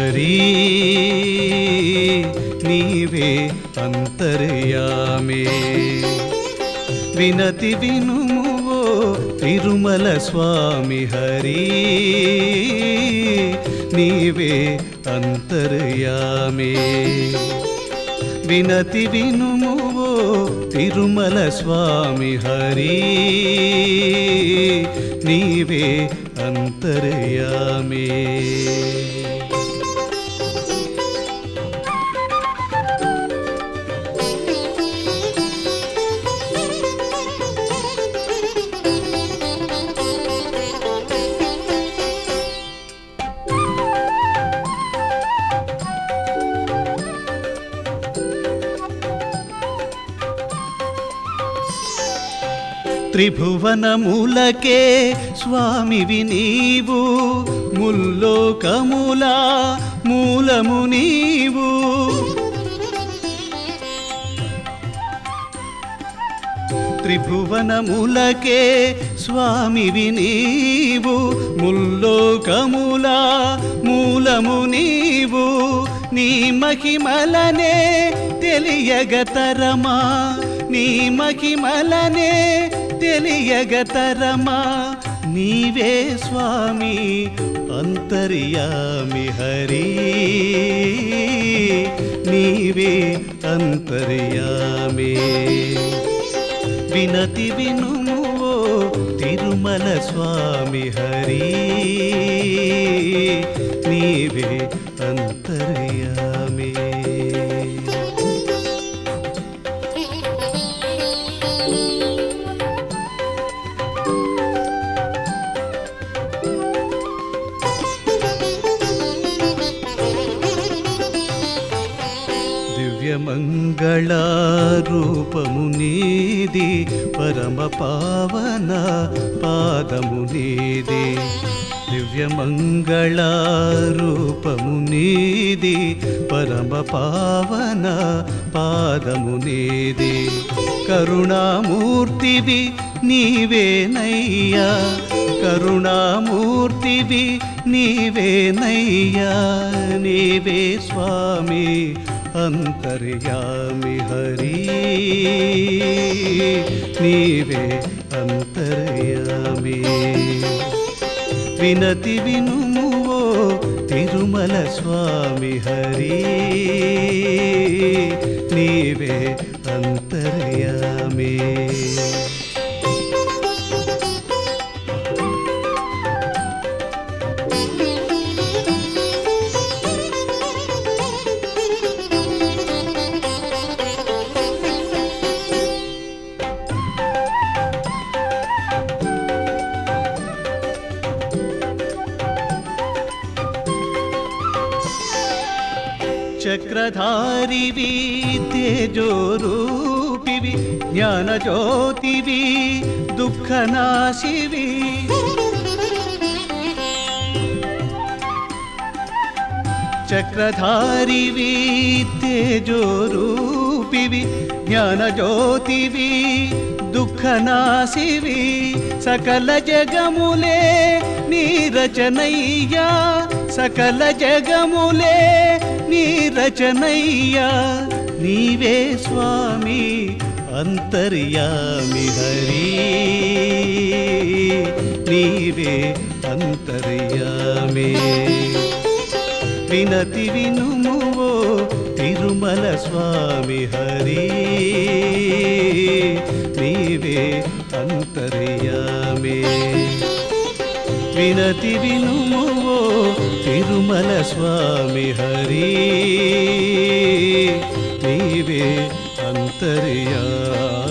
హరి నీవే అంతర్యామి వినతి వినుము ఓ తిరుమల స్వామి హరి నీవే అంతర్యామి వినతి వినుము ఓ తిరుమల స్వామి హరి నీవే అంతర్యామి త్రిభువనములకే స్వామివి నీవు ముల్లోకముల మూలము నీవు త్రిభువనములకే స్వామివి నీవు ముల్లోకముల మూలము నీవు నీ మహిమలనే తెలియగతరమా నీ మహిమలనే తెలియగతరమా నీవే స్వామి అంతర్యామి హరి నీవే అంతర్యామి వినతి వినుము ఓ తిరుమల స్వామి హరి నీవే అంతర్యామి దివ్యమంగళారూపము నీది పరమ పావన పాదము నీది దివ్యమంగళారూపము నీది పరమ పావన పాదము నీది కరుణామూర్తివి నీవేనయ్యా కరుణామూర్తివి నీవేనయ్యా నీవే స్వామి అంతర్యామి హరి నీవే అంతర్యామి వినతి వినుము ఓ తిరుమల స్వామి హరి నీవే అంతర్యామి చక్రధారివి తేజోరూపివి జ్ఞానజ్యోతివి దుఃఖనాశివి చక్రధారివి తేజోరూపివి జ్ఞానజ్యోతివి దుఃఖనాశివి సకల జగములే నీ రచనయ్యా సకల జగములే నీ రచనయ్యా నీవే స్వామి అంతర్యామి హరి నీవే అంతర్యామి వినతి వినుము ఓ తిరుమల స్వామి హరి నీవే అంతర్యామి వినతి వినుము ఓ తిరుమల స్వామి హరి నీవే అంతర్యామి